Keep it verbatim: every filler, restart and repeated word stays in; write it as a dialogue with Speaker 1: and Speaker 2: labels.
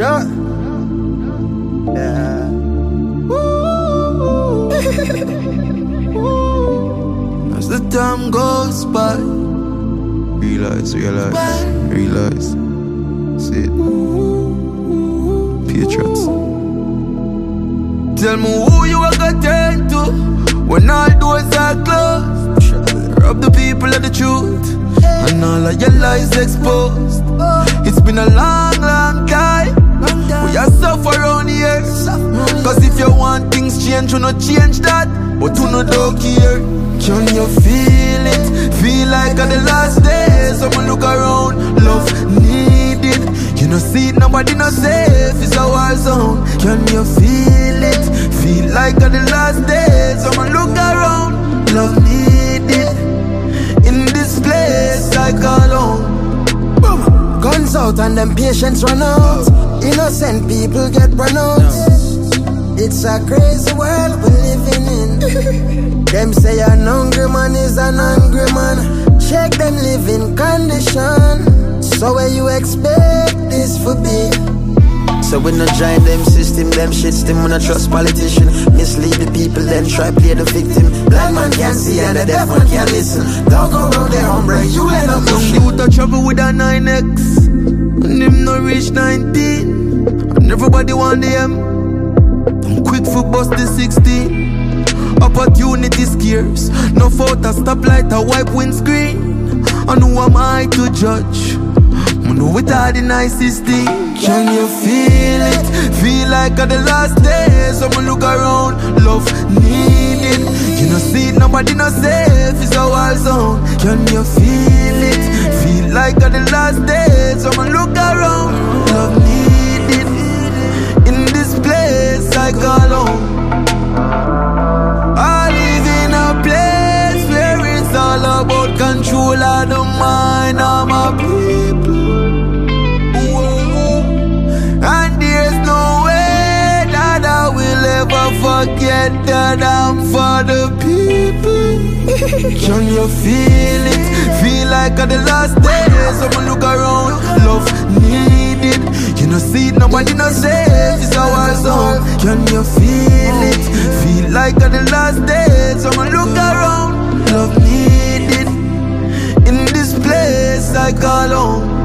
Speaker 1: Yeah. Yeah. As the time goes by, realize, realize, realize. See it. Patriots. Tell me who you are gonna turn to when all doors are closed. Rob the people of the truth and all of your lies exposed. It's been a long, long time. We are suffer around here. Cause if you want things change, you no change that, but you no don't care. Can you feel it? Feel like at the last days. Someone look around, love needed. You no see it, nobody no safe. It's a war zone. Can you feel it? Feel like at the last days. Someone look around, love needed. In this place I call home.
Speaker 2: Guns out and them patients run out. Innocent people get run out. It's a crazy world we're living in. Them say an hungry man is an angry man. Check them living condition. So where you expect this for be? So we no join them system, them shits, them we no trust politician. Mislead the people, then try play the victim. Blind man can't see and the deaf man can't listen. Don't go round their hombre, you end up
Speaker 1: Young youth a travel with a nine X and him no reach nineteen. And everybody want them. I'm quick for bust the sixteen. Opportunity scarce. No photo stoplight, a wipe windscreen. And who am I to judge? I know it all the nicest thing. Can you feel it? Feel like at the last days. Someone look around, love needed. You no see it, nobody no safe. It's a war zone. Can you feel it? Feel like at the last days. Someone look around, love needed. In this place I call home. I live in a place where it's all about control of the mind of my people. And there's no way that I will ever forget that I'm for the people. Can you feel it? Feel like at the last days. Someone look around, love needed. You no see it, nobody no safe. It's a war zone. Can you feel it? Feel like at the last days. Someone look around, love needed. In this place I call home.